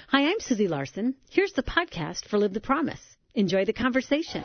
Hi, I'm Susie Larson. Here's the podcast for Live the Promise. Enjoy the conversation.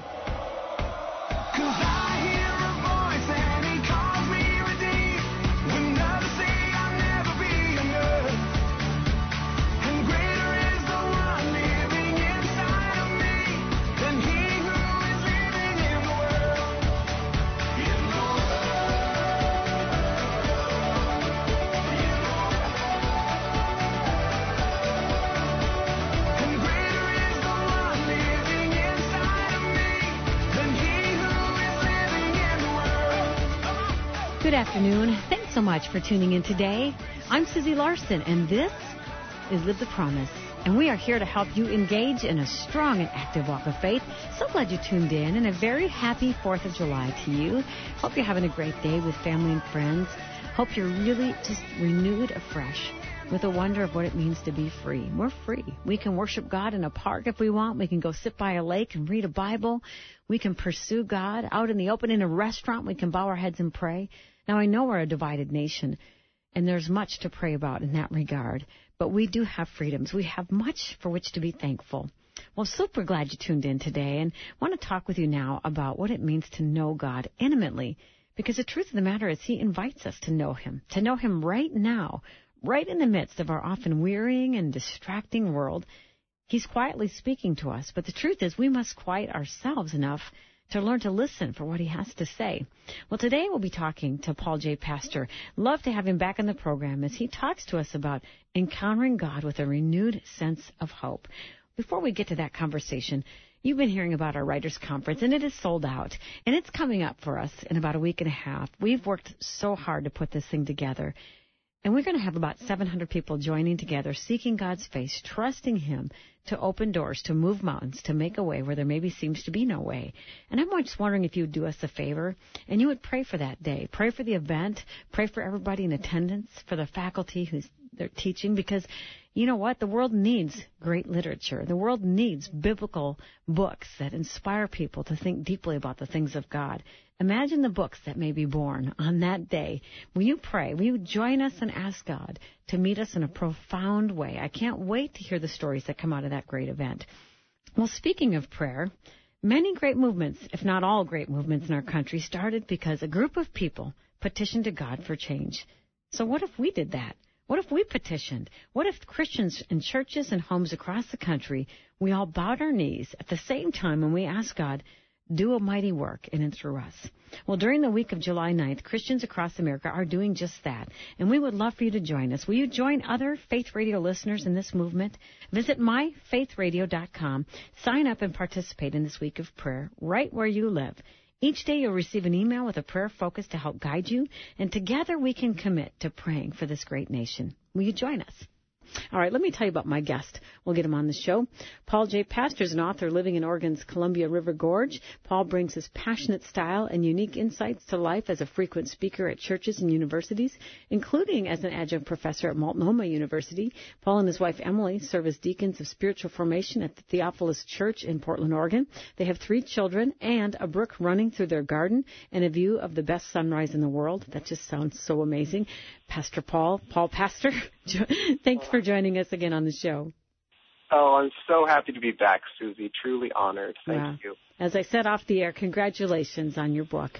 Good afternoon. Thanks so much for tuning in today. I'm Susie Larson, and this is Live the Promise. And we are here to help you engage in a strong and active walk of faith. So glad you tuned in, and a very happy 4th of July to you. Hope you're having a great day with family and friends. Hope you're really just renewed afresh with the wonder of what it means to be free. We're free. We can worship God in a park if we want. We can go sit by a lake and read a Bible. We can pursue God out in the open in a restaurant. We can bow our heads and pray. Now, I know we're a divided nation, and there's much to pray about in that regard, but we do have freedoms. We have much for which to be thankful. Well, super glad you tuned in today, and want to talk with you now about what it means to know God intimately, because the truth of the matter is He invites us to know Him right now, right in the midst of our often wearying and distracting world. He's quietly speaking to us, but the truth is we must quiet ourselves enough to learn to listen for what he has to say. Well, today we'll be talking to Paul J. Pastor. Love to have him back in the program as he talks to us about encountering God with a renewed sense of hope. Before we get to that conversation, you've been hearing about our Writers' Conference, and it is sold out, and it's coming up for us in about a week and a half. We've worked so hard to put this thing together, and we're going to have about 700 people joining together, seeking God's face, trusting Him to open doors, to move mountains, to make a way where there maybe seems to be no way. And I'm just wondering if you would do us a favor and you would pray for that day. Pray for the event. Pray for everybody in attendance, for the faculty who's they're teaching, because you know what? The world needs great literature. The world needs biblical books that inspire people to think deeply about the things of God. Imagine the books that may be born on that day. Will you pray? Will you join us and ask God to meet us in a profound way? I can't wait to hear the stories that come out of that great event. Well, speaking of prayer, many great movements, if not all great movements in our country, started because a group of people petitioned to God for change. So what if we did that? What if we petitioned? What if Christians in churches and homes across the country, we all bowed our knees at the same time and we asked God, do a mighty work in and through us? Well, during the week of July 9th, Christians across America are doing just that, and we would love for you to join us. Will you join other Faith Radio listeners in this movement? Visit myfaithradio.com. Sign up and participate in this week of prayer right where you live. Each day you'll receive an email with a prayer focus to help guide you, and together we can commit to praying for this great nation. Will you join us? All right, let me tell you about my guest. We'll get him on the show. Paul J. Pastor is an author living in Oregon's Columbia River Gorge. Paul brings his passionate style and unique insights to life as a frequent speaker at churches and universities, including as an adjunct professor at Multnomah University. Paul and his wife Emily serve as deacons of spiritual formation at the Theophilus Church in Portland, Oregon. They have 3 children and a brook running through their garden and a view of the best sunrise in the world. That just sounds so amazing. Pastor Paul Pastor, thanks for joining us again on the show. Oh, I'm so happy to be back, Susie. Truly honored. Thank you. As I said off the air, congratulations on your book.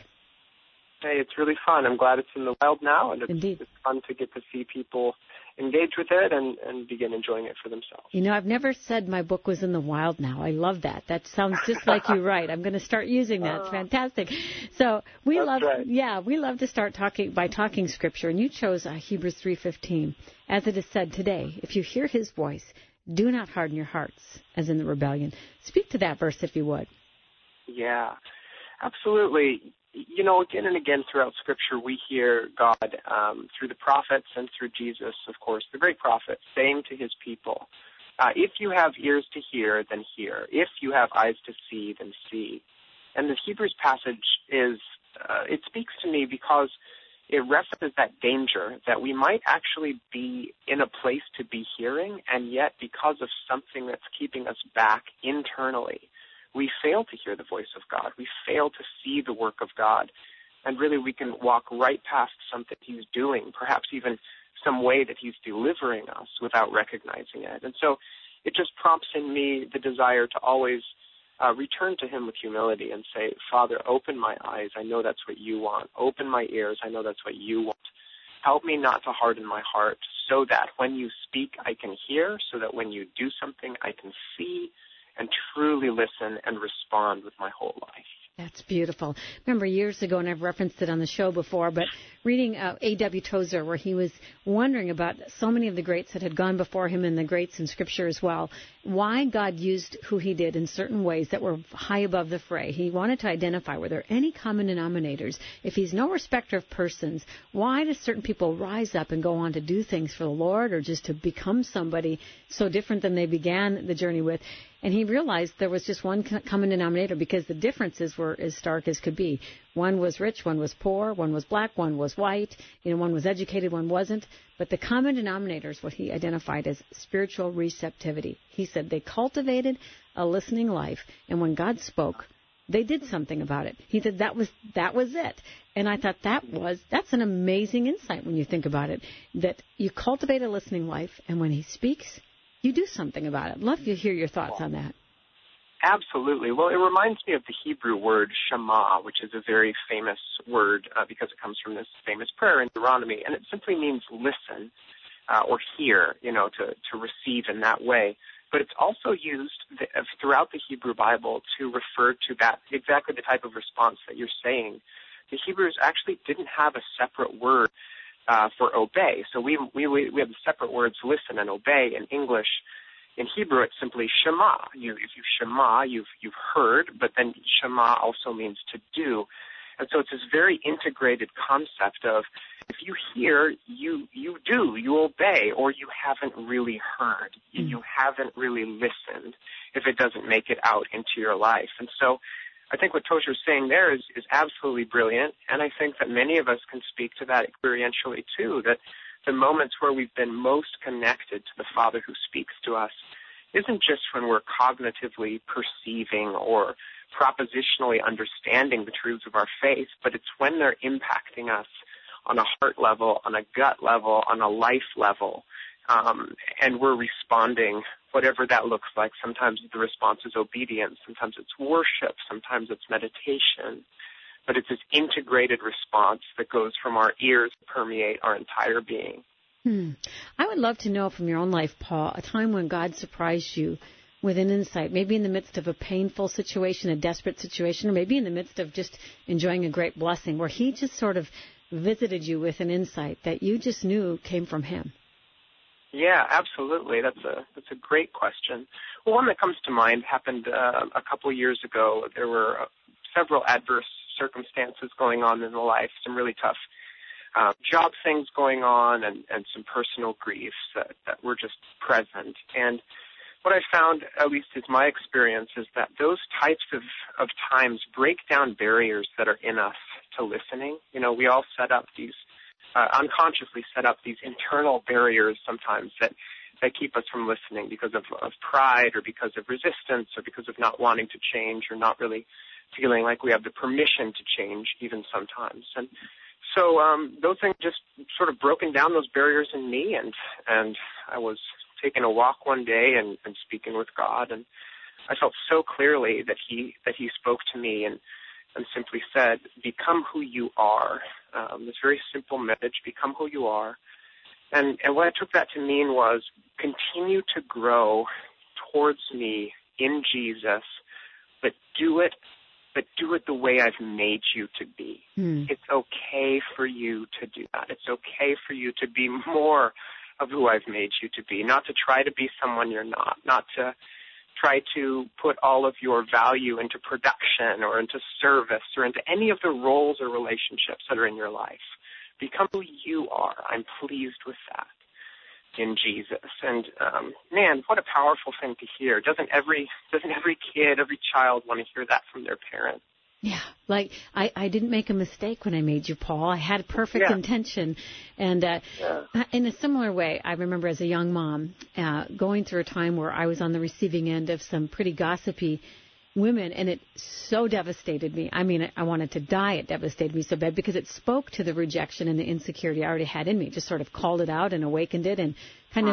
Hey, it's really fun. I'm glad it's in the wild now, and Indeed. It's fun to get to see people engage with it and begin enjoying it for themselves. You know, I've never said my book was in the wild now. I love that. That sounds just like you write. I'm going to start using that. It's fantastic. So we love to start talking Scripture, and you chose Hebrews 3:15. As it is said today, if you hear His voice, do not harden your hearts, as in the rebellion. Speak to that verse, if you would. Yeah, absolutely. You know, again and again throughout Scripture, we hear God through the prophets and through Jesus, of course, the great prophet, saying to His people, if you have ears to hear, then hear. If you have eyes to see, then see. And the Hebrews passage it speaks to me because it references that danger that we might actually be in a place to be hearing, and yet because of something that's keeping us back internally, we fail to hear the voice of God. We fail to see the work of God. And really we can walk right past something He's doing, perhaps even some way that He's delivering us without recognizing it. And so it just prompts in me the desire to always return to him with humility and say, Father, open my eyes. I know that's what you want. Open my ears. I know that's what you want. Help me not to harden my heart so that when you speak, I can hear, so that when you do something, I can see and truly listen and respond with my whole life. That's beautiful. Remember years ago, and I've referenced it on the show before, but reading A.W. Tozer, where he was wondering about so many of the greats that had gone before him and the greats in Scripture as well, why God used who he did in certain ways that were high above the fray. He wanted to identify, were there any common denominators? If he's no respecter of persons, why do certain people rise up and go on to do things for the Lord or just to become somebody so different than they began the journey with? And he realized there was just one common denominator because the differences were as stark as could be. One was rich, one was poor, one was black, one was white, one was educated, one wasn't. But the common denominator is what he identified as spiritual receptivity. He said they cultivated a listening life, and when God spoke, they did something about it. He said that was it. And I thought that's an amazing insight when you think about it, that you cultivate a listening life, and when he speaks, you do something about it. Love to hear your thoughts on that. Absolutely. Well, it reminds me of the Hebrew word Shema, which is a very famous word because it comes from this famous prayer in Deuteronomy, and it simply means listen or hear, to receive in that way. But it's also used throughout the Hebrew Bible to refer to that exactly the type of response that you're saying. The Hebrews actually didn't have a separate word for obey. So we have the separate words listen and obey in English. In Hebrew, it's simply Shema. If you Shema, you've heard, but then Shema also means to do. And so it's this very integrated concept of if you hear, you do, you obey, or you haven't really heard. You haven't really listened if it doesn't make it out into your life. And so I think what Tozer's saying there is absolutely brilliant, and I think that many of us can speak to that experientially too, that the moments where we've been most connected to the Father who speaks to us isn't just when we're cognitively perceiving or propositionally understanding the truths of our faith, but it's when they're impacting us on a heart level, on a gut level, on a life level, and we're responding, whatever that looks like. Sometimes the response is obedience, sometimes it's worship, sometimes it's meditation, but it's this integrated response that goes from our ears to permeate our entire being. I would love to know from your own life, Paul, a time when God surprised you with an insight, maybe in the midst of a painful situation, a desperate situation, or maybe in the midst of just enjoying a great blessing, where he just sort of visited you with an insight that you just knew came from him. Yeah, absolutely. That's a great question. Well, one that comes to mind happened a couple years ago. There were several adverse circumstances going on in the life, some really tough job things going on, and some personal griefs that were just present. And what I found, at least is my experience, is that those types of times break down barriers that are in us to listening. We all set up these unconsciously set up these internal barriers sometimes that keep us from listening because of pride or because of resistance or because of not wanting to change or not really feeling like we have the permission to change even sometimes. And so those things just sort of broken down those barriers in me, and I was taking a walk one day and speaking with God, and I felt so clearly that he spoke to me and simply said, become who you are. This very simple message, become who you are. And what I took that to mean was continue to grow towards me in Jesus, but do it the way I've made you to be. It's okay for you to do that. It's okay for you to be more of who I've made you to be, not to try to be someone you're not to try to put all of your value into production or into service or into any of the roles or relationships that are in your life. Become who you are. I'm pleased with that in Jesus. And man, what a powerful thing to hear. Doesn't every kid, every child want to hear that from their parents? Yeah, like I didn't make a mistake when I made you, Paul. I had perfect intention. And in a similar way, I remember as a young mom going through a time where I was on the receiving end of some pretty gossipy women, and it so devastated me. I mean, I wanted to die. It devastated me so bad because it spoke to the rejection and the insecurity I already had in me. Just sort of called it out and awakened it and kind of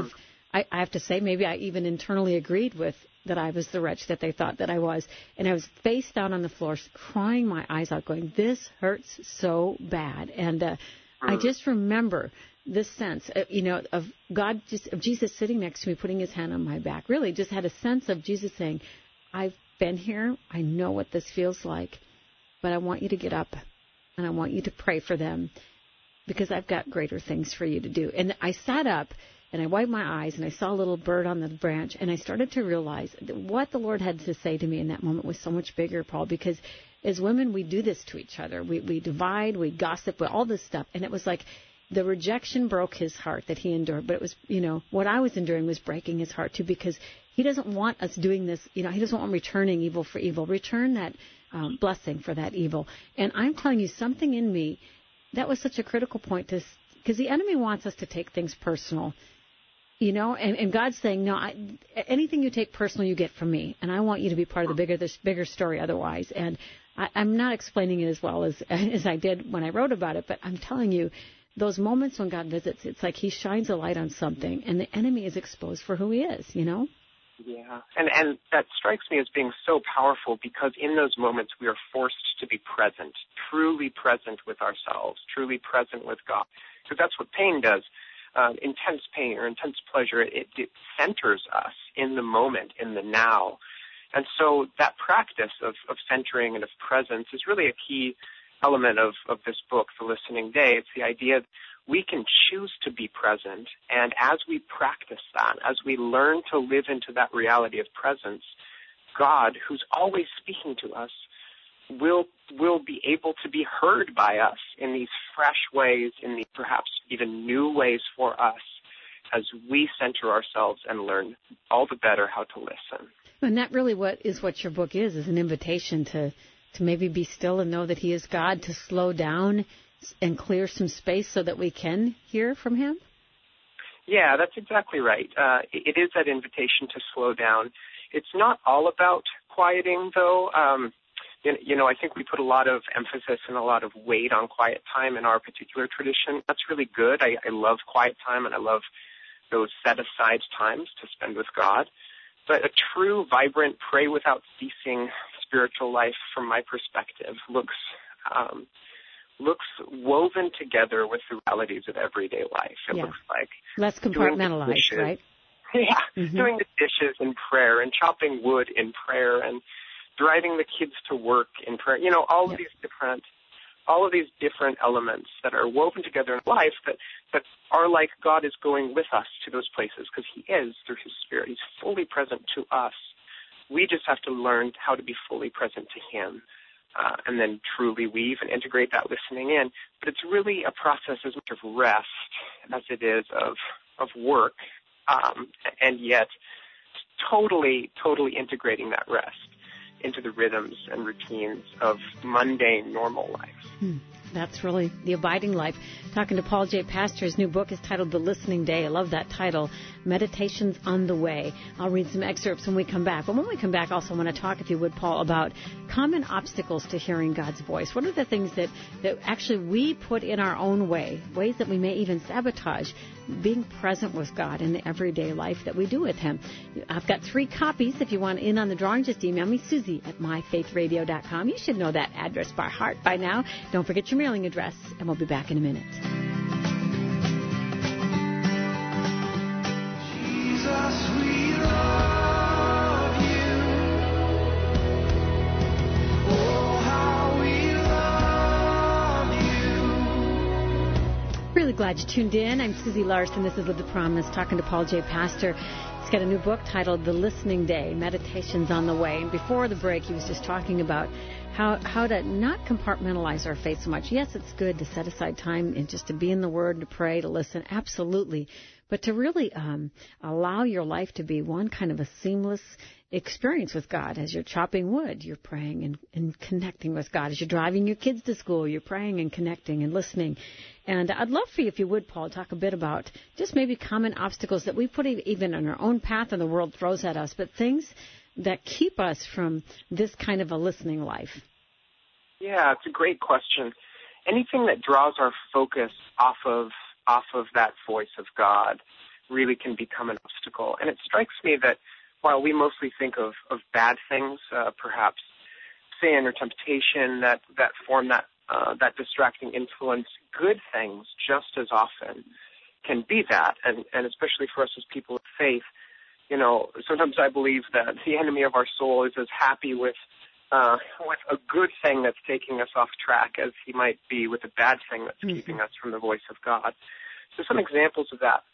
I have to say, maybe I even internally agreed with that I was the wretch that they thought that I was. And I was face down on the floor, crying my eyes out, going, this hurts so bad. And I just remember this sense, of God, of Jesus sitting next to me, putting his hand on my back. Really just had a sense of Jesus saying, I've been here. I know what this feels like, but I want you to get up and I want you to pray for them because I've got greater things for you to do. And I sat up and I wiped my eyes and I saw a little bird on the branch and I started to realize that what the Lord had to say to me in that moment was so much bigger, Paul, because as women, we do this to each other. We divide, we gossip, all this stuff. And it was like the rejection broke his heart that he endured. But it was, what I was enduring was breaking his heart too, because he doesn't want us doing this. He doesn't want returning evil for evil. Return that blessing for that evil. And I'm telling you, something in me, that was such a critical point because the enemy wants us to take things personal. And God's saying, no, anything you take personal, you get from me. And I want you to be part of the bigger story otherwise. And I'm not explaining it as well as I did when I wrote about it, but I'm telling you, those moments when God visits, it's like he shines a light on something and the enemy is exposed for who he is, Yeah. And that strikes me as being so powerful because in those moments we are forced to be present, truly present with ourselves, truly present with God. Because that's what pain does. Intense pain or intense pleasure, it centers us in the moment, in the now. And so that practice of centering and of presence is really a key element of this book, The Listening Day. It's the idea that we can choose to be present, and as we practice that, as we learn to live into that reality of presence, God, who's always speaking to us, will be able to be heard by us in these fresh ways, in these perhaps even new ways for us as we center ourselves and learn all the better how to listen. And that really what your book is an invitation to maybe be still and know that he is God, to slow down and clear some space so that we can hear from him? Yeah, that's exactly right. It is that invitation to slow down. It's not all about quieting, though. I think we put a lot of emphasis and a lot of weight on quiet time in our particular tradition. That's really good. I love quiet time, and I love those set-aside times to spend with God. But a true, vibrant, pray without ceasing spiritual life, from my perspective, looks woven together with the realities of everyday life. It looks like less compartmentalized, right? Yeah, doing the dishes in prayer and chopping wood in prayer and driving the kids to work in prayer. All of these different elements that are woven together in life that are like God is going with us to those places because he is through his Spirit. He's fully present to us. We just have to learn how to be fully present to him. And then truly weave and integrate that listening in. But it's really a process as much of rest as it is of work, and yet totally integrating that rest into the rhythms and routines of mundane, normal life. That's really the abiding life. Talking to Paul J. Pastor, his new book is titled The Listening Day. I love that title, Meditations on the Way. I'll read some excerpts when we come back. But when we come back, also I want to talk, if you would, Paul, about common obstacles to hearing God's voice. What are the things that actually we put in our own way, ways that we may even sabotage being present with God in the everyday life that we do with him? I've got 3 copies. If you want in on the drawing, just email me, Susie@myfaithradio.com. You should know that address by heart by now. Don't forget your mailing address, and we'll be back in a minute. Jesus, we love you. Oh, how we love you. Really glad you tuned in. I'm Susie Larson. This is Live the Promise, talking to Paul J. Pastor. He's got a new book titled The Listening Day, Meditations on the Way. And before the break, he was just talking about how to not compartmentalize our faith so much. Yes, it's good to set aside time and just to be in the Word, to pray, to listen, absolutely. But to really allow your life to be one kind of a seamless experience with God. As you're chopping wood, you're praying and connecting with God. As you're driving your kids to school, you're praying and connecting and listening. And I'd love for you, if you would, Paul, talk a bit about just maybe common obstacles that we put even on our own path and the world throws at us, but things that keep us from this kind of a listening life. Yeah, it's a great question. Anything that draws our focus off of that voice of God, really can become an obstacle. And it strikes me that while we mostly think of bad things, perhaps sin or temptation that form that distracting influence, good things just as often can be that. And especially for us as people of faith, sometimes I believe that the enemy of our soul is as happy with a good thing that's taking us off track as he might be with a bad thing that's keeping us from the voice of God. So some examples of that.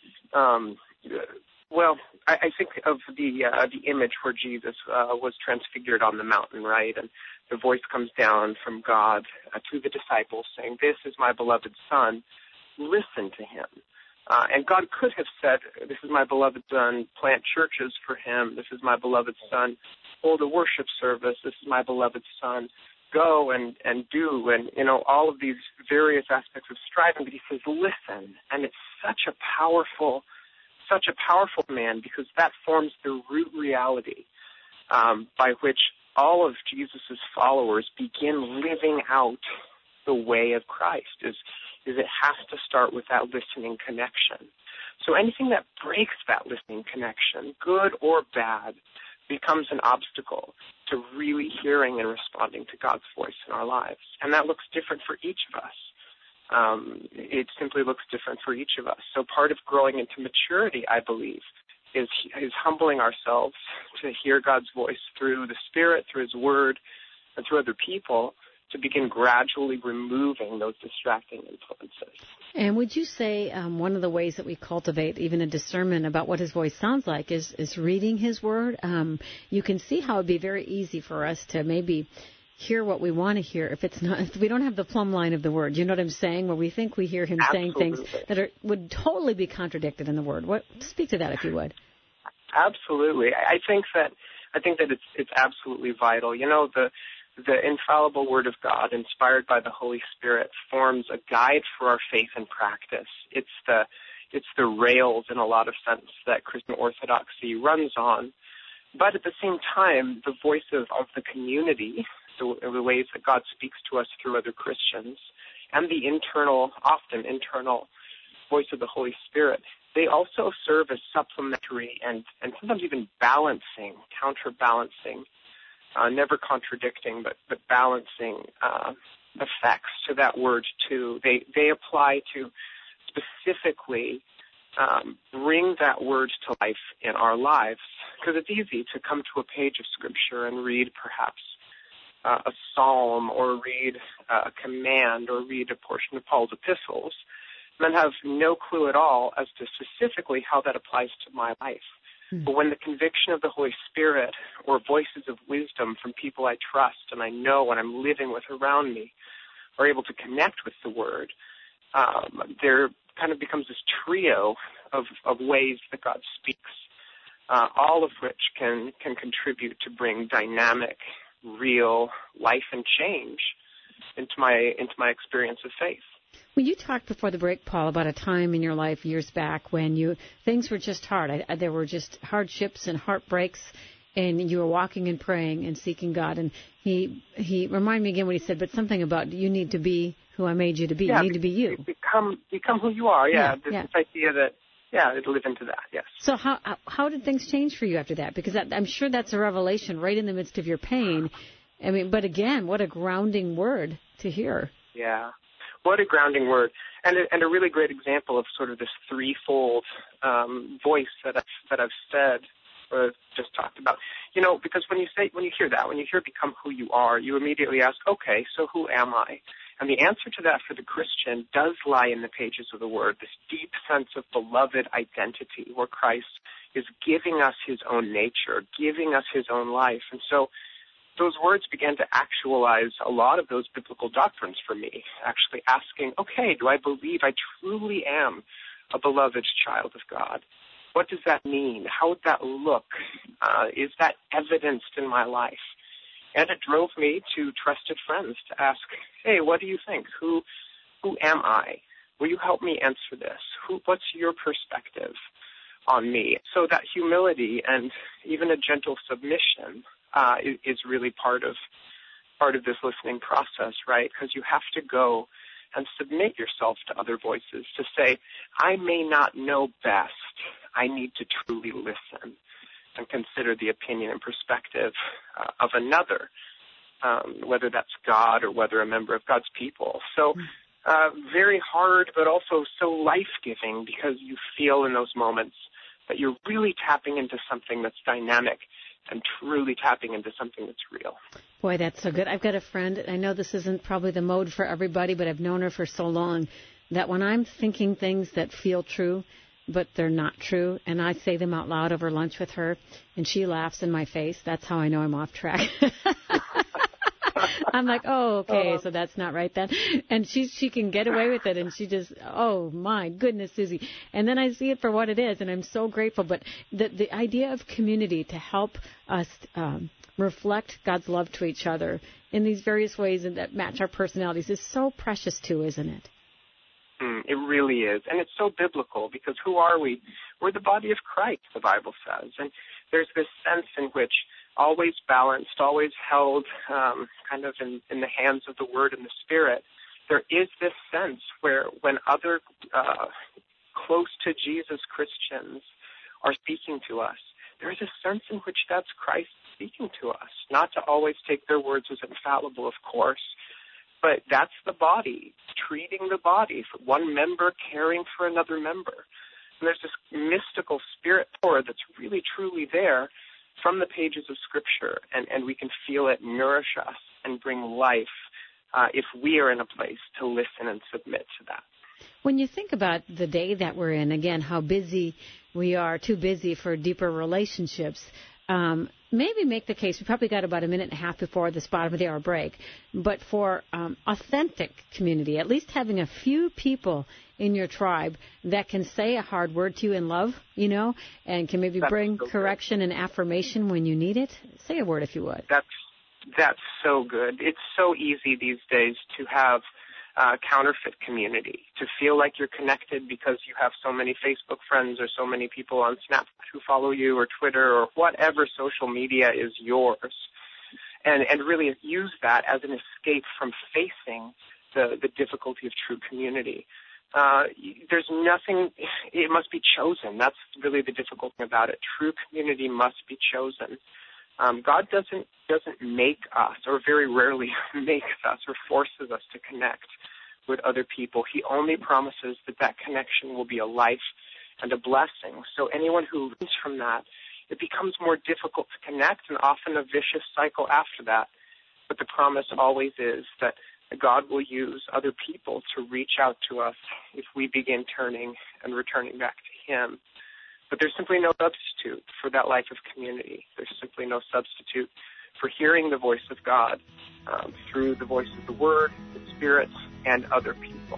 I think of the image where Jesus was transfigured on the mountain, right? And the voice comes down from God to the disciples saying, "This is my beloved Son, listen to him." And God could have said, "This is my beloved Son, plant churches for him. This is my beloved Son, hold a worship service. This is my beloved Son, go and do," and, all of these various aspects of striving. But he says, listen. And it's such a powerful command, because that forms the root reality by which all of Jesus' followers begin living out the way of Christ, is it has to start with that listening connection. So anything that breaks that listening connection, good or bad, becomes an obstacle to really hearing and responding to God's voice in our lives. And that looks different for each of us. It simply looks different for each of us. So part of growing into maturity, I believe, is humbling ourselves to hear God's voice through the Spirit, through his word, and through other people, to begin gradually removing those distracting influences. And would you say one of the ways that we cultivate even a discernment about what his voice sounds like is reading his word? You can see how it would be very easy for us to maybe hear what we want to hear if we don't have the plumb line of the word. You know what I'm saying? Where we think we hear him saying things that would totally be contradicted in the word. Speak to that, if you would. Absolutely. I think that it's absolutely vital. The infallible Word of God, inspired by the Holy Spirit, forms a guide for our faith and practice. It's the rails, in a lot of sense, that Christian orthodoxy runs on. But at the same time, the voice of the community, the ways that God speaks to us through other Christians, and the often internal voice of the Holy Spirit, they also serve as supplementary and sometimes even counterbalancing, never contradicting, but balancing effects to that word too. They apply to specifically bring that word to life in our lives, because it's easy to come to a page of Scripture and read perhaps a psalm, or read a command, or read a portion of Paul's epistles, and then have no clue at all as to specifically how that applies to my life. But when the conviction of the Holy Spirit or voices of wisdom from people I trust and I know and I'm living with around me are able to connect with the Word, there kind of becomes this trio of ways that God speaks, all of which can contribute to bring dynamic, real life and change into my experience of faith. Well, you talked before the break, Paul, about a time in your life years back when things were just hard. There were just hardships and heartbreaks, and you were walking and praying and seeking God. And he reminded me again what he said, but something about you need to be who I made you to be. Yeah, you need to be you. Become who you are. Yeah, this idea that it'll live into that. Yes. So how did things change for you after that? Because I'm sure that's a revelation right in the midst of your pain. I mean, but again, what a grounding word to hear. Yeah. What a grounding word, and a really great example of sort of this threefold voice that I've said or just talked about. Because when you hear become who you are, you immediately ask, okay, so who am I? And the answer to that for the Christian does lie in the pages of the Word, this deep sense of beloved identity where Christ is giving us his own nature, giving us his own life. And so those words began to actualize a lot of those biblical doctrines for me, actually asking, okay, do I believe I truly am a beloved child of God? What does that mean? How would that look? Is that evidenced in my life? And it drove me to trusted friends to ask, hey, what do you think? Who am I? Will you help me answer this? What's your perspective on me? So that humility and even a gentle submission is really part of this listening process, right? Because you have to go and submit yourself to other voices to say, I may not know best. I need to truly listen and consider the opinion and perspective of another, whether that's God or whether a member of God's people. So very hard, but also so life-giving, because you feel in those moments that you're really tapping into something that's dynamic and truly tapping into something that's real. Boy, that's so good. I've got a friend, I know this isn't probably the mode for everybody, but I've known her for so long that when I'm thinking things that feel true, but they're not true, and I say them out loud over lunch with her, and she laughs in my face, that's how I know I'm off track. I'm like, oh, okay, so that's not right then. And she can get away with it, and she just, oh, my goodness, Susie. And then I see it for what it is, and I'm so grateful. But the idea of community to help us reflect God's love to each other in these various ways and that match our personalities is so precious, too, isn't it? It really is. And it's so biblical, because who are we? We're the body of Christ, the Bible says. And there's this sense in which always balanced, always held kind of in the hands of the Word and the Spirit, there is this sense where when other close to Jesus Christians are speaking to us, there is a sense in which that's Christ speaking to us. Not to always take their words as infallible, of course, but that's the body, treating the body, for one member caring for another member. And there's this mystical spirit power that's really, truly there from the pages of Scripture, and we can feel it nourish us and bring life if we are in a place to listen and submit to that. When you think about the day that we're in, again, how busy we are, too busy for deeper relationships, maybe make the case, we probably got about a minute and a half before this bottom of the hour break, but for authentic community, at least having a few people in your tribe that can say a hard word to you in love, you know, and can maybe bring correction and affirmation when you need it. Say a word if you would. That's so good. It's so easy these days to have counterfeit community, to feel like you're connected because you have so many Facebook friends or so many people on Snapchat who follow you, or Twitter, or whatever social media is yours, and really use that as an escape from facing the difficulty of true community. There's nothing, it must be chosen. That's really the difficult thing about it. True community must be chosen. God doesn't make us, or very rarely makes us or forces us to connect with other people. He only promises that connection will be a life and a blessing. So anyone who learns from that, it becomes more difficult to connect, and often a vicious cycle after that. But the promise always is that God will use other people to reach out to us if we begin turning and returning back to Him. But there's simply no substitute for that life of community. There's simply no substitute for hearing the voice of God through the voice of the Word, the Spirit, and other people.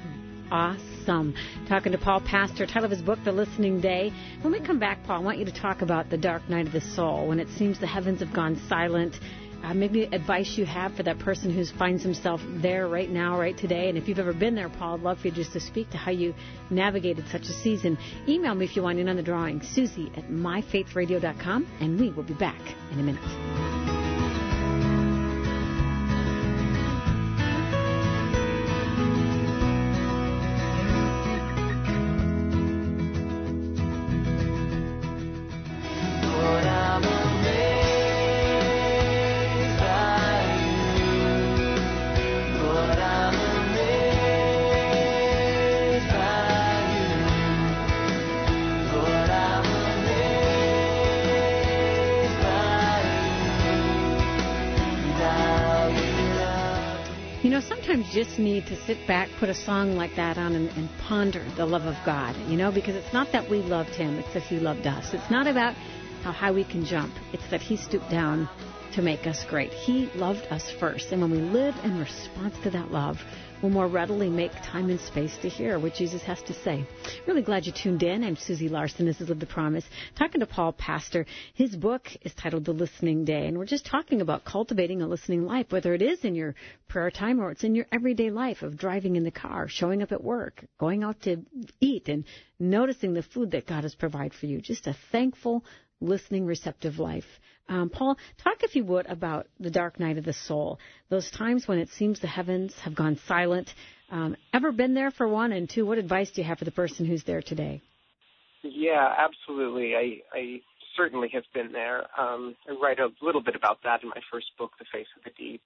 Awesome. Talking to Paul Pastor, title of his book, The Listening Day. When we come back, Paul, I want you to talk about the dark night of the soul, when it seems the heavens have gone silent. Maybe advice you have for that person who finds himself there right now, right today. And if you've ever been there, Paul, I'd love for you just to speak to how you navigated such a season. Email me if you want in on the drawing, Susie@myfaithradio.com, and we will be back in a minute. Sometimes you just need to sit back, put a song like that on, and ponder the love of God, you know, because it's not that we loved Him, it's that He loved us. It's not about how high we can jump. It's that He stooped down to make us great. He loved us first, and when we live in response to that love, we'll more readily make time and space to hear what Jesus has to say. Really glad you tuned in. I'm Susie Larson. This is Live the Promise. Talking to Paul Pastor. His book is titled The Listening Day, and we're just talking about cultivating a listening life, whether it is in your prayer time or it's in your everyday life of driving in the car, showing up at work, going out to eat, and noticing the food that God has provided for you. Just a thankful, listening, receptive life. Paul, talk, if you would, about the dark night of the soul, those times when it seems the heavens have gone silent. Ever been there, for one? And two, what advice do you have for the person who's there today? Yeah, absolutely. I certainly have been there. I write a little bit about that in my first book, The Face of the Deep.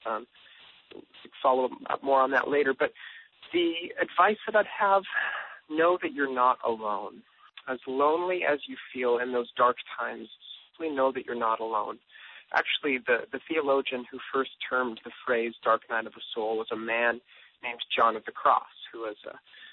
Follow up more on that later. But the advice that I'd have, know that you're not alone. As lonely as you feel in those dark times, simply know that you're not alone. Actually, the theologian who first termed the phrase dark night of the soul was a man named John of the Cross, who was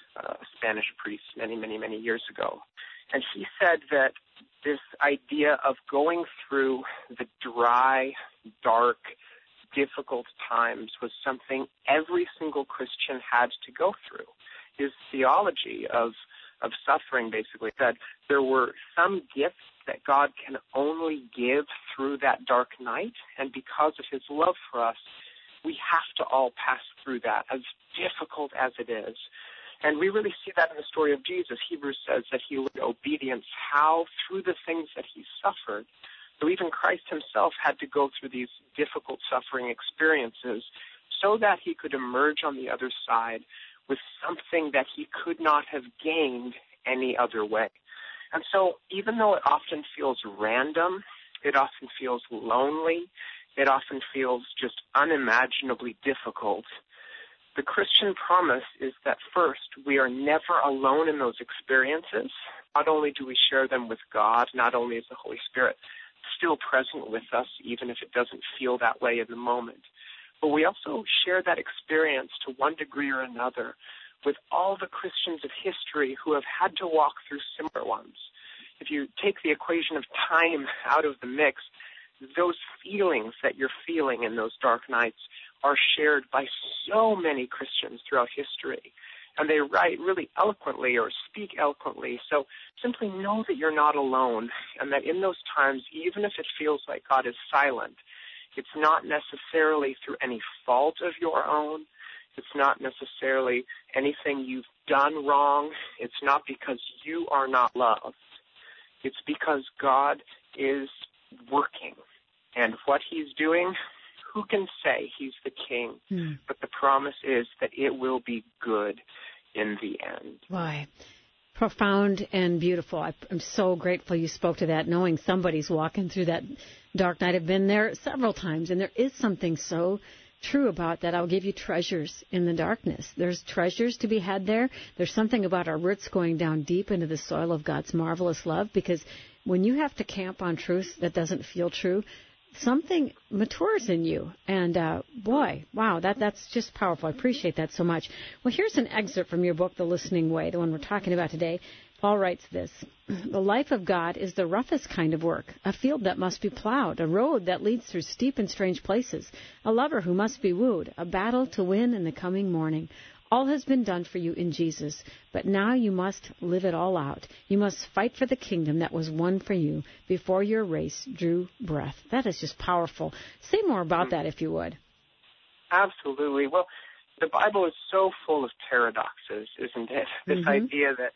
a Spanish priest many, many, many years ago. And he said that this idea of going through the dry, dark, difficult times was something every single Christian had to go through. His theology of suffering basically said there were some gifts that God can only give through that dark night, and because of his love for us, we have to all pass through that, as difficult as it is. And we really see that in the story of Jesus. Hebrews says that he learned obedience, how through the things that he suffered. So even Christ himself had to go through these difficult suffering experiences so that he could emerge on the other side with something that he could not have gained any other way. And so even though it often feels random, it often feels lonely, it often feels just unimaginably difficult, the Christian promise is that first, we are never alone in those experiences. Not only do we share them with God, not only is the Holy Spirit still present with us, even if it doesn't feel that way in the moment, but we also share that experience to one degree or another with all the Christians of history who have had to walk through similar ones. If you take the equation of time out of the mix, those feelings that you're feeling in those dark nights are shared by so many Christians throughout history. And they write really eloquently or speak eloquently. So simply know that you're not alone, and that in those times, even if it feels like God is silent, it's not necessarily through any fault of your own. It's not necessarily anything you've done wrong. It's not because you are not loved. It's because God is working. And what he's doing, who can say? He's the king. But the promise is that it will be good in the end. Why? Profound and beautiful. I'm so grateful you spoke to that, knowing somebody's walking through that dark night. I've been there several times, and there is something so true about that. I'll give you treasures in the darkness. There's treasures to be had there. There's something about our roots going down deep into the soil of God's marvelous love, because when you have to camp on truth that doesn't feel true, something matures in you. And boy, wow, that's just powerful. I appreciate that so much. Well, here's an excerpt from your book, The Listening Way, the one we're talking about today. Paul writes this: the life of God is the roughest kind of work, a field that must be plowed, a road that leads through steep and strange places, a lover who must be wooed, a battle to win in the coming morning. All has been done for you in Jesus, but now you must live it all out. You must fight for the kingdom that was won for you before your race drew breath. That is just powerful. Say more about that, if you would. Absolutely. Well, the Bible is so full of paradoxes, isn't it? This idea that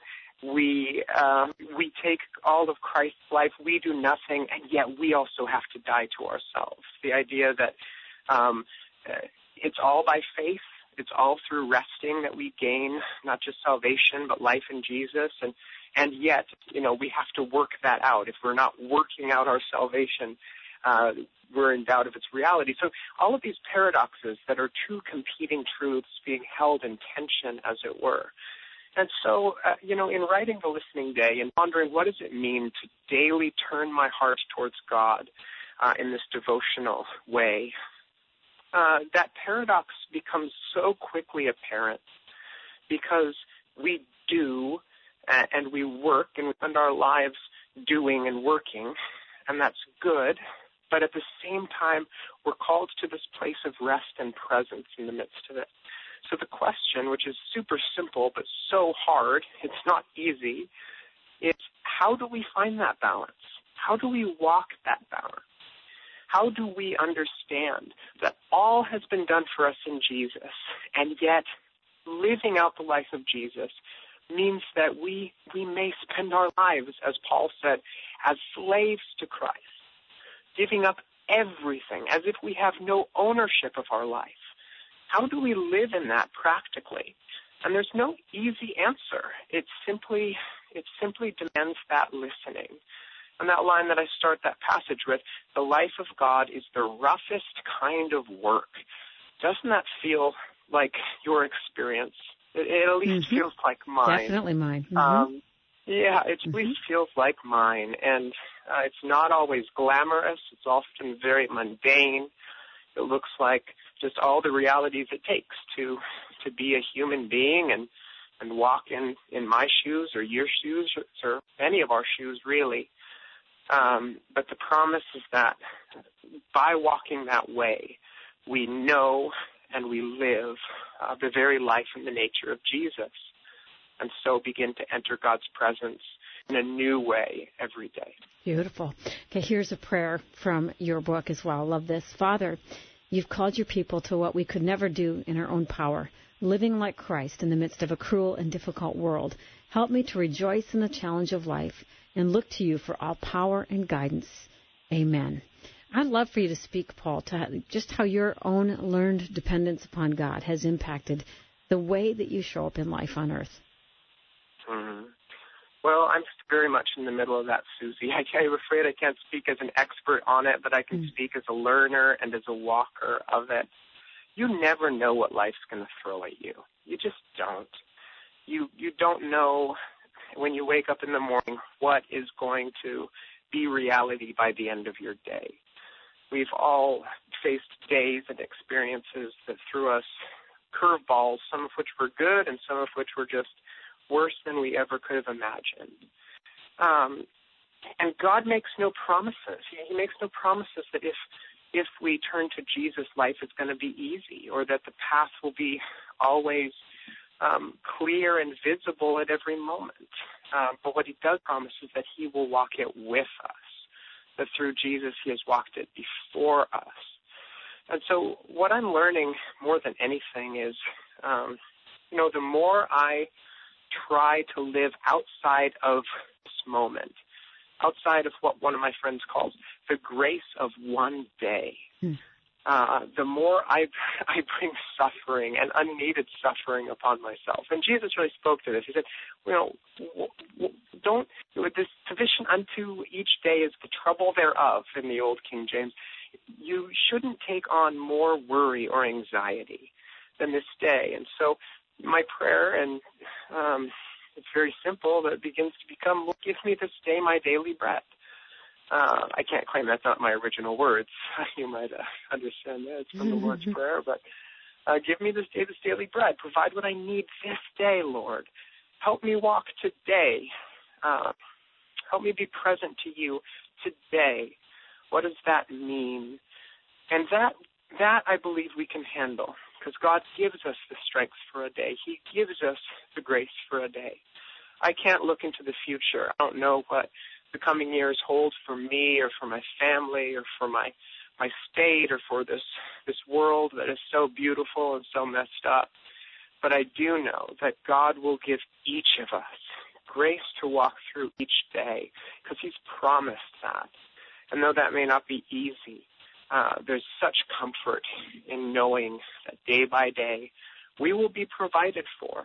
we take all of Christ's life, we do nothing, and yet we also have to die to ourselves. The idea that it's all by faith. It's all through resting that we gain not just salvation, but life in Jesus. And yet, we have to work that out. If we're not working out our salvation, we're in doubt of its reality. So all of these paradoxes that are two competing truths being held in tension, as it were. And so, in writing The Listening Day and wondering what does it mean to daily turn my heart towards God in this devotional way, that paradox becomes so quickly apparent because we do and we work and we spend our lives doing and working, and that's good, but at the same time, we're called to this place of rest and presence in the midst of it. So the question, which is super simple but so hard, it's not easy, is how do we find that balance? How do we walk that balance? How do we understand that all has been done for us in Jesus, and yet living out the life of Jesus means that we may spend our lives, as Paul said, as slaves to Christ, giving up everything as if we have no ownership of our life? How do we live in that practically? And there's no easy answer. It's simply it simply demands that listening. And that line that I start that passage with, the life of God is the roughest kind of work. Doesn't that feel like your experience? It at least feels like mine. Definitely mine. Yeah, it at least feels like mine. And it's not always glamorous. It's often very mundane. It looks like just all the realities it takes to be a human being and walk in my shoes or your shoes or any of our shoes, really. But the promise is that by walking that way, we know and we live the very life and the nature of Jesus, and so begin to enter God's presence in a new way every day. Beautiful. Okay, here's a prayer from your book as well. I love this. Father, you've called your people to what we could never do in our own power, living like Christ in the midst of a cruel and difficult world. Help me to rejoice in the challenge of life and look to you for all power and guidance. Amen. I'd love for you to speak, Paul, to just how your own learned dependence upon God has impacted the way that you show up in life on earth. Well, I'm very much in the middle of that, Susie. I'm afraid I can't speak as an expert on it, but I can speak as a learner and as a walker of it. You never know what life's going to throw at you. You just don't. You don't know when you wake up in the morning what is going to be reality by the end of your day. We've all faced days and experiences that threw us curveballs, some of which were good and some of which were just worse than we ever could have imagined. And God makes no promises. He makes no promises that if we turn to Jesus, life is going to be easy, or that the path will be always clear and visible at every moment. But what he does promise is that he will walk it with us, that through Jesus he has walked it before us. And so what I'm learning more than anything is, the more I try to live outside of this moment, outside of what one of my friends calls the grace of one day, the more I bring suffering and unneeded suffering upon myself. And Jesus really spoke to this. He said, this sufficient unto each day is the trouble thereof, in the old King James. You shouldn't take on more worry or anxiety than this day. And so my prayer, and it's very simple, but it begins to become, Lord, give me this day my daily bread. I can't claim that's not my original words. You might understand that. It's from the Lord's Prayer. But give me this day this daily bread. Provide what I need this day, Lord. Help me walk today. Help me be present to you today. What does that mean? And that I believe we can handle, because God gives us the strength for a day. He gives us the grace for a day. I can't look into the future. I don't know what the coming years hold for me or for my family or for my state or for this world that is so beautiful and so messed up. But I do know that God will give each of us grace to walk through each day, because he's promised that. And though that may not be easy, there's such comfort in knowing that day by day we will be provided for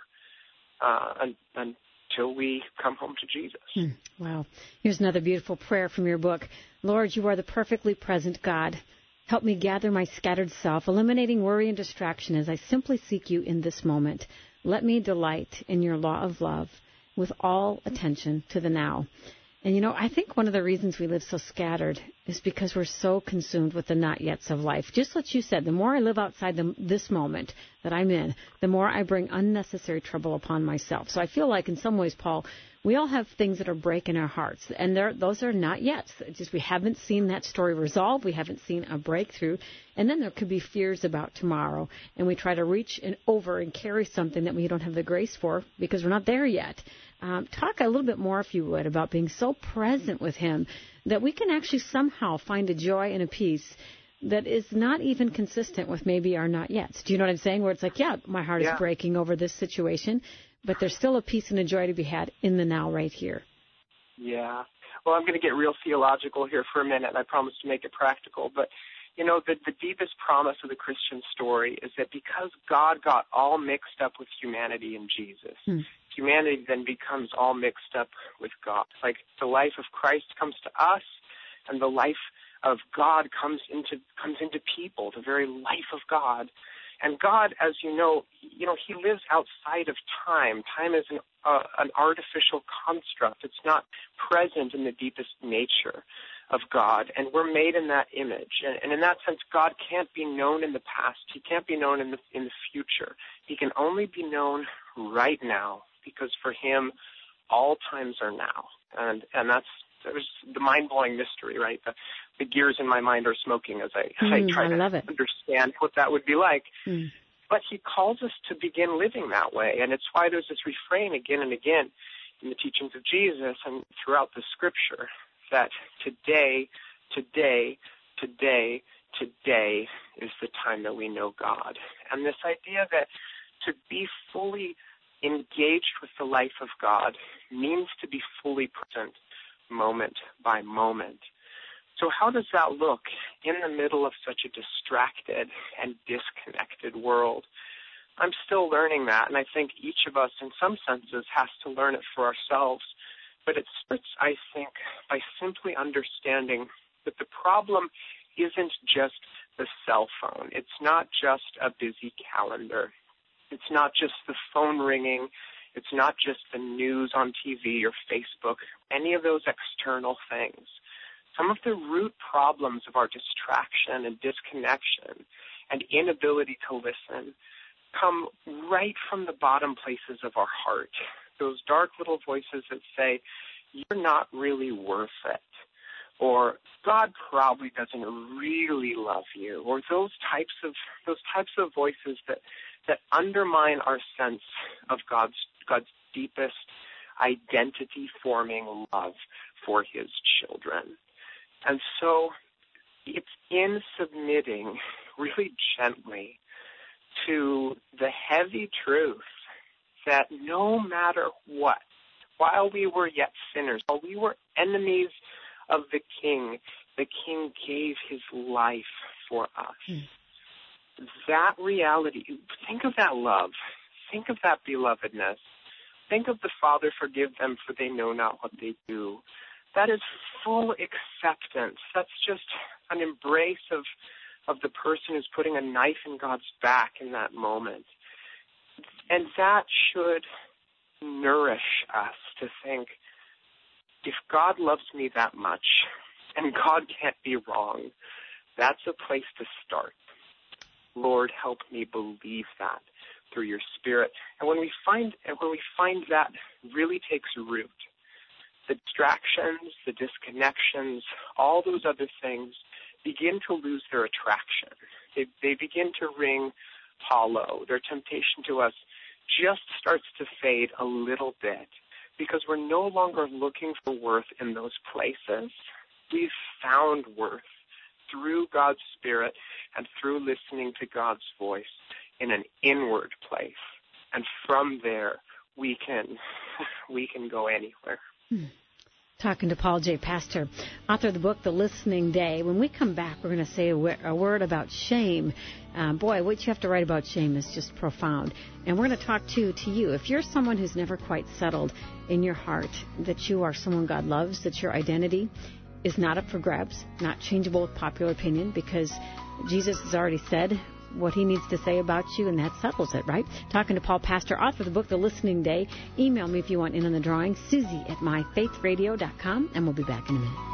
until we come home to Jesus. Wow. Here's another beautiful prayer from your book. Lord, you are the perfectly present God. Help me gather my scattered self, eliminating worry and distraction as I simply seek you in this moment. Let me delight in your law of love with all attention to the now. And, I think one of the reasons we live so scattered is because we're so consumed with the not-yets of life. Just what you said, the more I live outside this moment that I'm in, the more I bring unnecessary trouble upon myself. So I feel like in some ways, Paul, we all have things that are breaking our hearts, and those are not yet. It's just we haven't seen that story resolve. We haven't seen a breakthrough. And then there could be fears about tomorrow, and we try to reach over and carry something that we don't have the grace for because we're not there yet. Talk a little bit more, if you would, about being so present with him that we can actually somehow find a joy and a peace that is not even consistent with maybe our not yet. Do you know what I'm saying? Where it's like, my heart is breaking over this situation, but there's still a peace and a joy to be had in the now right here. Yeah. Well, I'm going to get real theological here for a minute, and I promise to make it practical. But, the deepest promise of the Christian story is that because God got all mixed up with humanity in Jesus, humanity then becomes all mixed up with God. Like the life of Christ comes to us, and the life of God comes into people, the very life of God. And God, as you know, he lives outside of time. Time is an artificial construct. It's not present in the deepest nature of God, and we're made in that image. And in that sense, God can't be known in the past. He can't be known in the future. He can only be known right now, because for him, all times are now. And there's the mind-blowing mystery, right? The gears in my mind are smoking as I try to understand what that would be like. Mm. But he calls us to begin living that way. And it's why there's this refrain again and again in the teachings of Jesus and throughout the scripture that today is the time that we know God. And this idea that to be fully engaged with the life of God means to be fully present moment by moment. So how does that look in the middle of such a distracted and disconnected world? I'm still learning that, and I think each of us in some senses has to learn it for ourselves. But it starts, I think, by simply understanding that the problem isn't just the cell phone. It's not just a busy calendar. It's not just the phone ringing. It's not just the news on TV or Facebook, any of those external things. Some of the root problems of our distraction and disconnection and inability to listen come right from the bottom places of our heart. Those dark little voices that say, you're not really worth it, or God probably doesn't really love you, or those types of voices that undermine our sense of God's deepest identity-forming love for his children. And so it's in submitting really gently to the heavy truth that no matter what, while we were yet sinners, while we were enemies of the King gave his life for us. That reality, think of that love. Think of that belovedness. Think of the Father, forgive them, for they know not what they do. That is full acceptance. That's just an embrace of the person who's putting a knife in God's back in that moment. And that should nourish us to think, if God loves me that much, and God can't be wrong, that's a place to start. Lord, help me believe that through your Spirit. And when we find that really takes root, the distractions, the disconnections, all those other things begin to lose their attraction. They begin to ring hollow. Their temptation to us just starts to fade a little bit because we're no longer looking for worth in those places. We've found worth through God's Spirit and through listening to God's voice in an inward place. And from there, we can go anywhere. Talking to Paul J. Pastor, author of the book, The Listening Day. When we come back, we're going to say a word about shame. Boy, what you have to write about shame is just profound. And we're going to talk to you. If you're someone who's never quite settled in your heart that you are someone God loves, that your identity is not up for grabs, not changeable with popular opinion, because Jesus has already said what he needs to say about you, and that settles it, right? Talking to Paul Pastor, author of the book, The Listening Day. Email me if you want in on the drawing, Susie@myfaithradio.com, and we'll be back in a minute.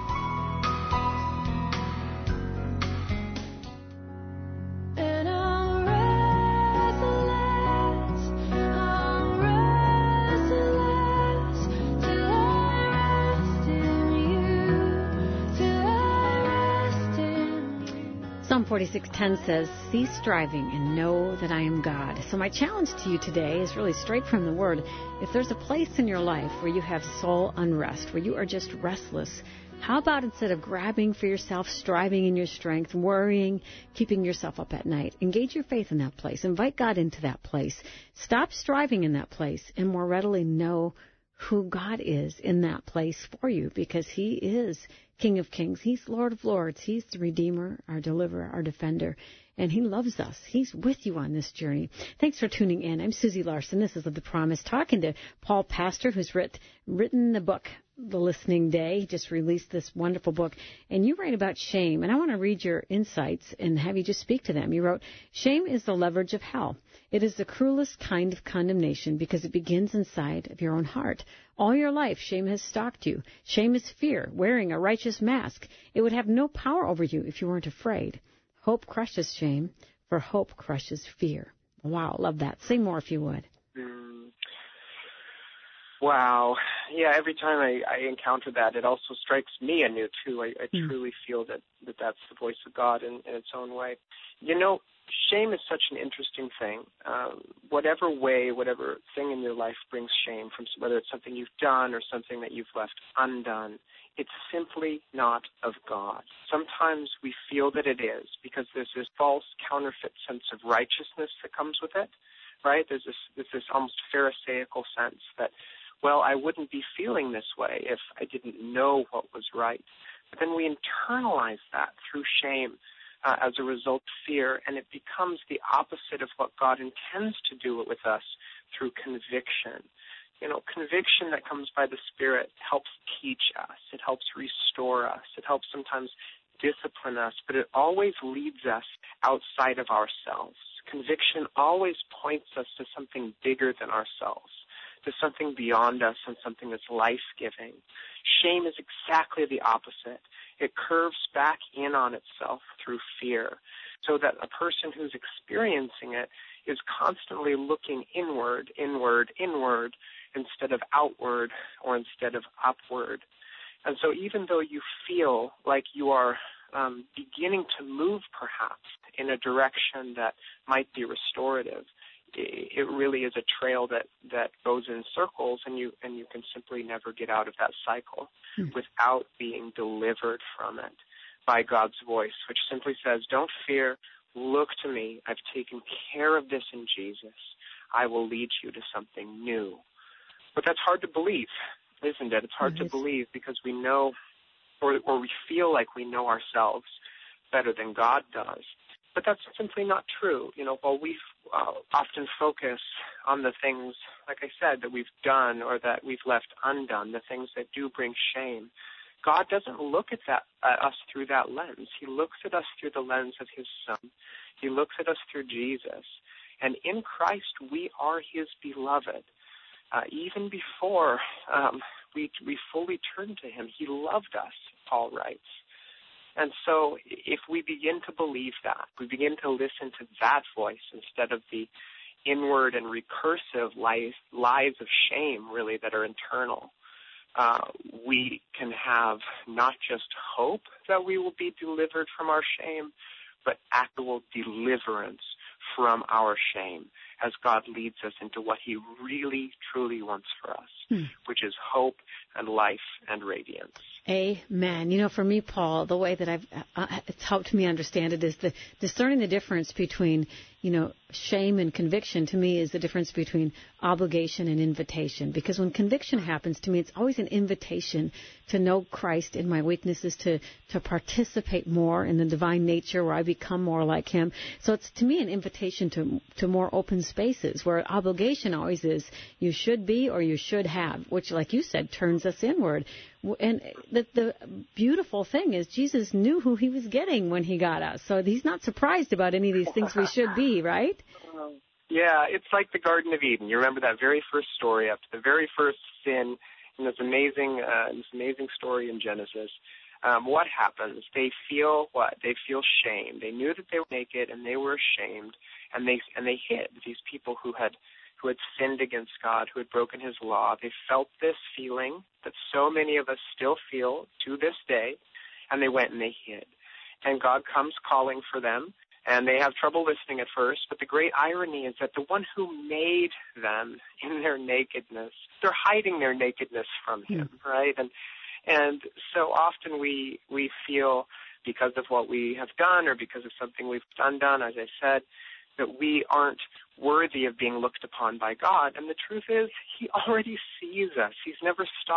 Psalm 46:10 says, cease striving and know that I am God. So my challenge to you today is really straight from the Word. If there's a place in your life where you have soul unrest, where you are just restless, how about instead of grabbing for yourself, striving in your strength, worrying, keeping yourself up at night, engage your faith in that place. Invite God into that place. Stop striving in that place and more readily know who God is in that place for you, because he is King of Kings. He's Lord of Lords. He's the Redeemer, our Deliverer, our Defender. And He loves us. He's with you on this journey. Thanks for tuning in. I'm Susie Larson. This is Live the Promise, talking to Paul Pastor, who's written the book, The Listening Day. He just released this wonderful book. And you write about shame. And I want to read your insights and have you just speak to them. You wrote, shame is the leverage of hell. It is the cruelest kind of condemnation because it begins inside of your own heart. All your life, shame has stalked you. Shame is fear, wearing a righteous mask. It would have no power over you if you weren't afraid. Hope crushes shame, for hope crushes fear. Wow, love that. Say more if you would. Wow. Yeah, every time I encounter that, it also strikes me anew, too. I truly feel that that's the voice of God in its own way. You know, shame is such an interesting thing. Whatever thing in your life brings shame, from whether it's something you've done or something that you've left undone, it's simply not of God. Sometimes we feel that it is because there's this false counterfeit sense of righteousness that comes with it, right? There's this almost Pharisaical sense that, well, I wouldn't be feeling this way if I didn't know what was right. But then we internalize that through shame as a result of fear, and it becomes the opposite of what God intends to do with us through conviction. You know, conviction that comes by the Spirit helps teach us. It helps restore us. It helps sometimes discipline us, but it always leads us outside of ourselves. Conviction always points us to something bigger than ourselves, to something beyond us and something that's life-giving. Shame is exactly the opposite. It curves back in on itself through fear, so that a person who's experiencing it is constantly looking inward, instead of outward or instead of upward. And so even though you feel like you are beginning to move perhaps in a direction that might be restorative, it really is a trail that goes in circles, and you can simply never get out of that cycle without being delivered from it by God's voice, which simply says, don't fear, look to me, I've taken care of this in Jesus. I will lead you to something new. But that's hard to believe, isn't it? It's hard to believe because we know, or we feel like we know ourselves better than God does. But that's simply not true. You know, while we often focus on the things, like I said, that we've done or that we've left undone, the things that do bring shame, God doesn't look at us through that lens. He looks at us through the lens of His Son. He looks at us through Jesus. And in Christ, we are His beloved. Even before we fully turned to Him, He loved us, Paul writes. And so if we begin to believe that, we begin to listen to that voice instead of the inward and recursive lies of shame, really, that are internal, we can have not just hope that we will be delivered from our shame, but actual deliverance from our shame as God leads us into what He really, truly wants for us, which is hope and life and radiance. Amen. You know, for me, Paul, the way that it's helped me understand it is discerning the difference between, shame and conviction to me is the difference between obligation and invitation. Because when conviction happens to me, it's always an invitation to know Christ in my weaknesses, to participate more in the divine nature where I become more like Him. So it's, to me, an invitation to more open spaces, where obligation always is you should be or you should have, which, like you said, turns us inward. And the beautiful thing is Jesus knew who He was getting when He got us. So He's not surprised about any of these things we should be, right? Yeah, it's like the Garden of Eden. You remember that very first story, up to the very first sin in this amazing story in Genesis. What happens? They feel what? They feel shame. They knew that they were naked and they were ashamed, and they hid. These people who had sinned against God, who had broken His law, they felt this feeling that so many of us still feel to this day, and they went and they hid. And God comes calling for them, and they have trouble listening at first, but the great irony is that the one who made them in their nakedness, they're hiding their nakedness from Him, right? And so often we feel, because of what we have done or because of something we've undone, as I said, that we aren't worthy of being looked upon by God. And the truth is, He already sees us. He's never stopped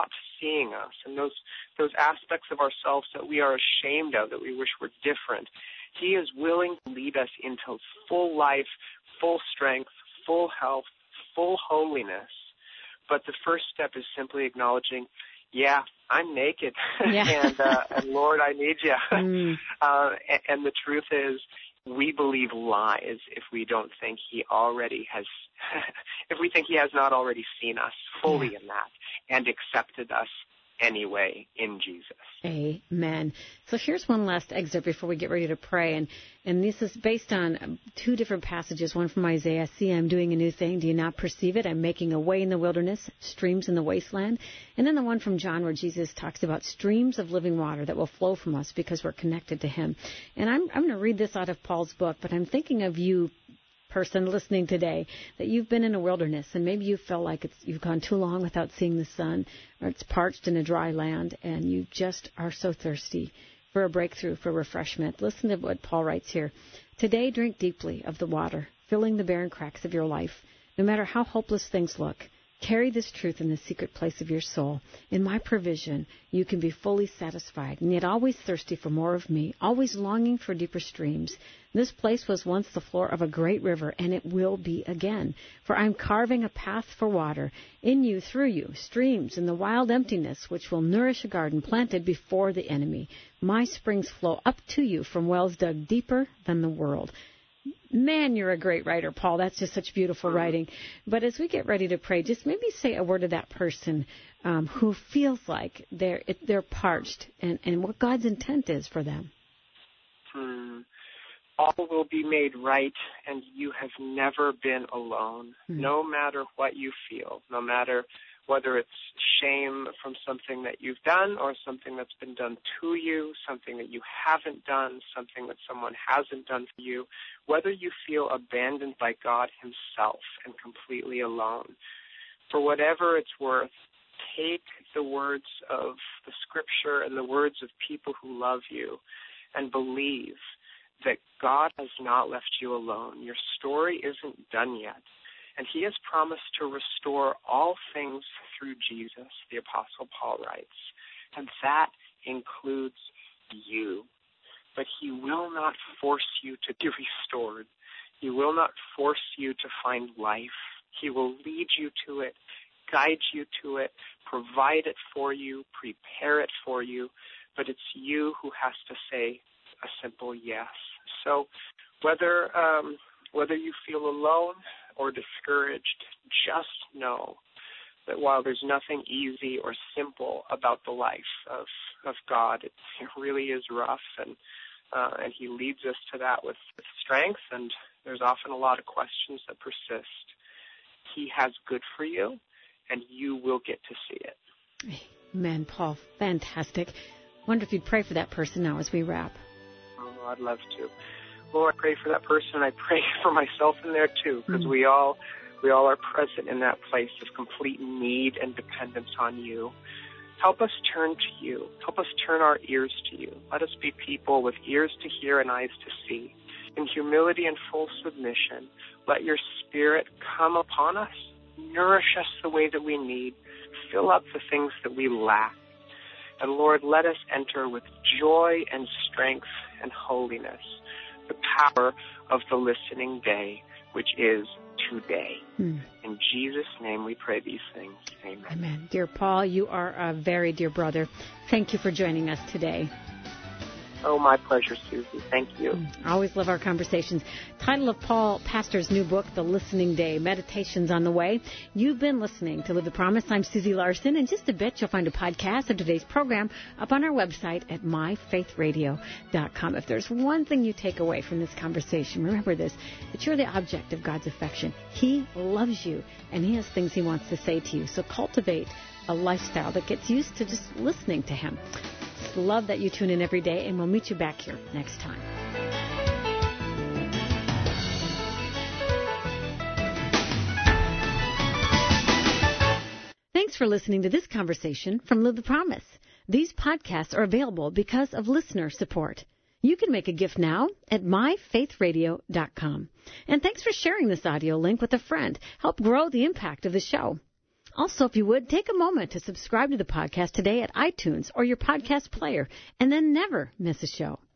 seeing us, and those aspects of ourselves that we are ashamed of, that we wish were different. He is willing to lead us into full life, full strength, full health, full holiness. But the first step is simply acknowledging, yeah, I'm naked, Yeah. and Lord, I need you. And the truth is, we believe lies if we don't think He already has, if we think He has not already seen us fully in that and accepted us anyway in Jesus. Amen. So here's one last excerpt before we get ready to pray. And this is based on two different passages, one from Isaiah. See, I'm doing a new thing. Do you not perceive it? I'm making a way in the wilderness, streams in the wasteland. And then the one from John where Jesus talks about streams of living water that will flow from us because we're connected to Him. And I'm going to read this out of Paul's book, but I'm thinking of you, person listening today, that you've been in a wilderness and maybe you feel like you've gone too long without seeing the sun, or it's parched in a dry land and you just are so thirsty for a breakthrough, for refreshment. Listen to what Paul writes here. Today, drink deeply of the water, filling the barren cracks of your life. No matter how hopeless things look, carry this truth in the secret place of your soul. In my provision, you can be fully satisfied, and yet always thirsty for more of me, always longing for deeper streams. This place was once the floor of a great river, and it will be again. For I'm carving a path for water in you, through you, streams in the wild emptiness, which will nourish a garden planted before the enemy. My springs flow up to you from wells dug deeper than the world. Man, you're a great writer, Paul. That's just such beautiful writing. But as we get ready to pray, just maybe say a word to that person who feels like they're parched and what God's intent is for them. All will be made right, and you have never been alone, no matter what you feel, no matter whether it's shame from something that you've done or something that's been done to you, something that you haven't done, something that someone hasn't done for you, whether you feel abandoned by God Himself and completely alone. For whatever it's worth, take the words of the Scripture and the words of people who love you and believe that God has not left you alone. Your story isn't done yet. And He has promised to restore all things through Jesus, the Apostle Paul writes. And that includes you. But He will not force you to be restored. He will not force you to find life. He will lead you to it, guide you to it, provide it for you, prepare it for you. But it's you who has to say a simple yes. So whether you feel alone or discouraged, just know that while there's nothing easy or simple about the life of God, it really is rough, and He leads us to that with strength, and there's often a lot of questions that persist. He has good for you, and you will get to see it. Amen, Paul. Fantastic. Wonder if you'd pray for that person now as we wrap. Oh, I'd love to. Lord, I pray for that person, and I pray for myself in there too, because we all are present in that place of complete need and dependence on you. Help us turn to you. Help us turn our ears to you. Let us be people with ears to hear and eyes to see. In humility and full submission, let your Spirit come upon us, nourish us the way that we need, fill up the things that we lack. And Lord, let us enter with joy and strength and holiness the power of the listening day, which is today. In Jesus' name we pray these things. Amen. Amen. Dear Paul, you are a very dear brother. Thank you for joining us today. Oh, my pleasure, Susie. Thank you. I always love our conversations. Title of Paul Pastor's new book, The Listening Day, Meditations on the Way. You've been listening to Live the Promise. I'm Susie Larson. In just a bit, you'll find a podcast of today's program up on our website at myfaithradio.com. If there's one thing you take away from this conversation, remember this, that you're the object of God's affection. He loves you, and He has things He wants to say to you. So cultivate a lifestyle that gets used to just listening to Him. Love that you tune in every day, and we'll meet you back here next time. Thanks for listening to this conversation from Live the Promise. These podcasts are available because of listener support. You can make a gift now at myfaithradio.com. And thanks for sharing this audio link with a friend. Help grow the impact of the show. Also, if you would, take a moment to subscribe to the podcast today at iTunes or your podcast player, and then never miss a show.